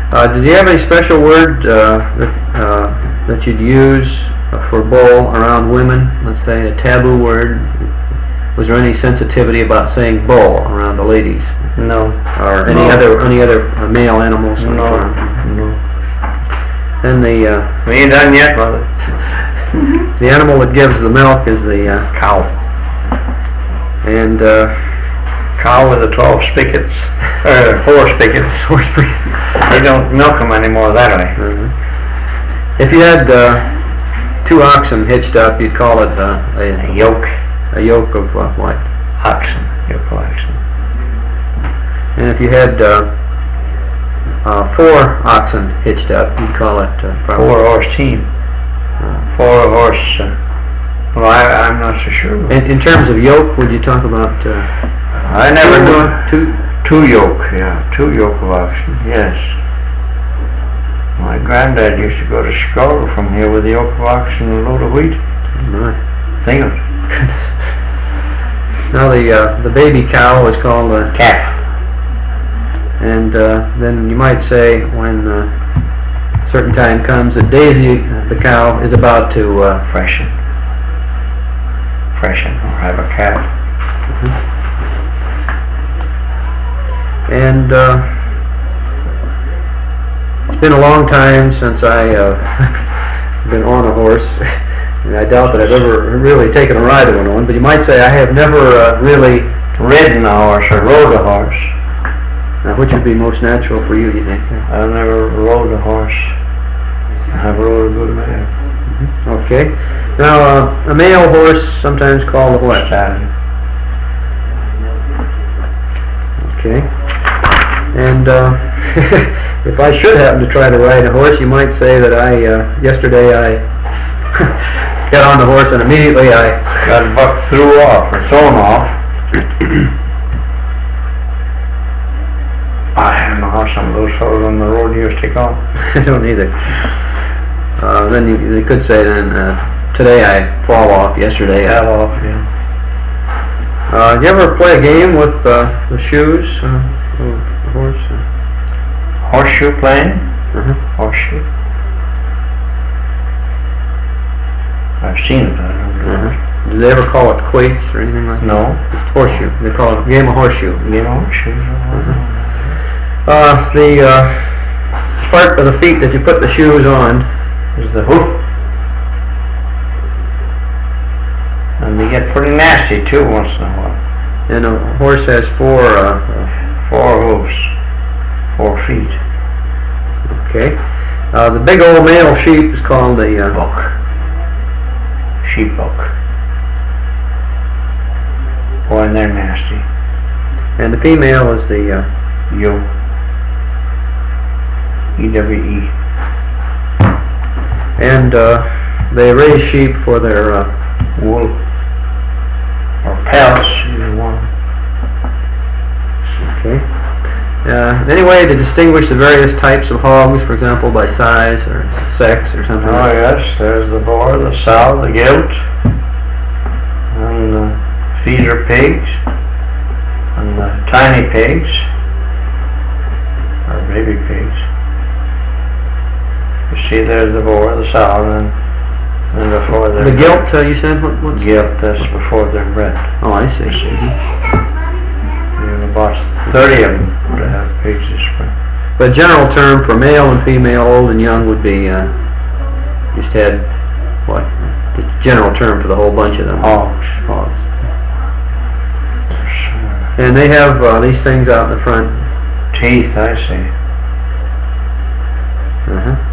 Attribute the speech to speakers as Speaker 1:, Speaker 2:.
Speaker 1: Did you have any special word that you'd use for bull around women? Let's say a taboo word. Was there any sensitivity about saying bull around the ladies?
Speaker 2: No.
Speaker 1: Or any other male animals?
Speaker 2: No.
Speaker 1: And
Speaker 2: We ain't done yet, Mother.
Speaker 1: the animal that gives the milk is the
Speaker 2: Cow.
Speaker 1: and
Speaker 2: Cow with the 12 spigots. 4 spigots.
Speaker 1: 4 spigots.
Speaker 2: They don't milk them anymore that way.
Speaker 1: If you had 2 oxen hitched up, you'd call it
Speaker 2: A yoke.
Speaker 1: a yoke of what?
Speaker 2: Oxen. Yoke of oxen.
Speaker 1: And if you had 4 oxen hitched up, you'd call it probably
Speaker 2: 4-horse team. 4-horse. Well, I'm not so sure.
Speaker 1: In terms of yoke, would you talk about
Speaker 2: I never knew.
Speaker 1: two?
Speaker 2: 2 yoke, yeah. 2 yoke of oxen, yes. My granddad used to go to Chicago from here with a yoke of oxen and a load of wheat.
Speaker 1: My.
Speaker 2: Think of it.
Speaker 1: Now the baby cow is called a
Speaker 2: Calf.
Speaker 1: and then you might say when a certain time comes that Daisy, the cow, is about to
Speaker 2: Freshen, or have a calf.
Speaker 1: and it's been a long time since I been on a horse, and I doubt that I've ever really taken a ride on one, but you might say I have never really
Speaker 2: Ridden a horse or rode a horse.
Speaker 1: which would be most natural for you think?
Speaker 2: I've never rode a horse. I've rode a good mare.
Speaker 1: Okay. Now a male horse sometimes called a what?
Speaker 2: Stallion.
Speaker 1: Okay. And if I should happen to try to ride a horse, you might say that yesterday I got on the horse and immediately I
Speaker 2: Got bucked through off or thrown off. I don't know how some of those fellows on the road used to take off.
Speaker 1: I don't either. Then you could say then today I fall off, yesterday I
Speaker 2: Fell off, yeah.
Speaker 1: you ever play a game with the shoes of the horse?
Speaker 2: Horseshoe playing? Horseshoe. I've seen it, I don't know.
Speaker 1: Do they ever call it quoits or anything like that?
Speaker 2: No.
Speaker 1: It's horseshoe. They call it game of horseshoe.
Speaker 2: You know, horseshoes.
Speaker 1: The part of the feet that you put the shoes on
Speaker 2: Is the hoof. And they get pretty nasty too once in a while.
Speaker 1: and a horse has 4
Speaker 2: 4 hoofs. 4 feet.
Speaker 1: okay. The big old male sheep is called the
Speaker 2: Buck. Sheep buck. Boy, and they're nasty.
Speaker 1: and the female is the
Speaker 2: Yo. EWE.
Speaker 1: and they raise sheep for their
Speaker 2: Wool. Or pelts, either one.
Speaker 1: okay. Any way to distinguish the various types of hogs, for example, by size or sex or something?
Speaker 2: Oh yes, there's the boar, the sow, the gilt, and the feeder pigs, and the tiny pigs, or baby pigs. You see there's the boar, the sow, and then before they're
Speaker 1: The gilt, you said? What's
Speaker 2: gilt, that's before they're bred.
Speaker 1: Oh, I see.
Speaker 2: You have about 30 of them to have pigs this spring.
Speaker 1: But general term for male and female, old and young, would be just had what? The general term for the whole bunch of them.
Speaker 2: Hogs.
Speaker 1: Hogs. And they have these things out in the front.
Speaker 2: Teeth, I see.
Speaker 1: Uh-huh.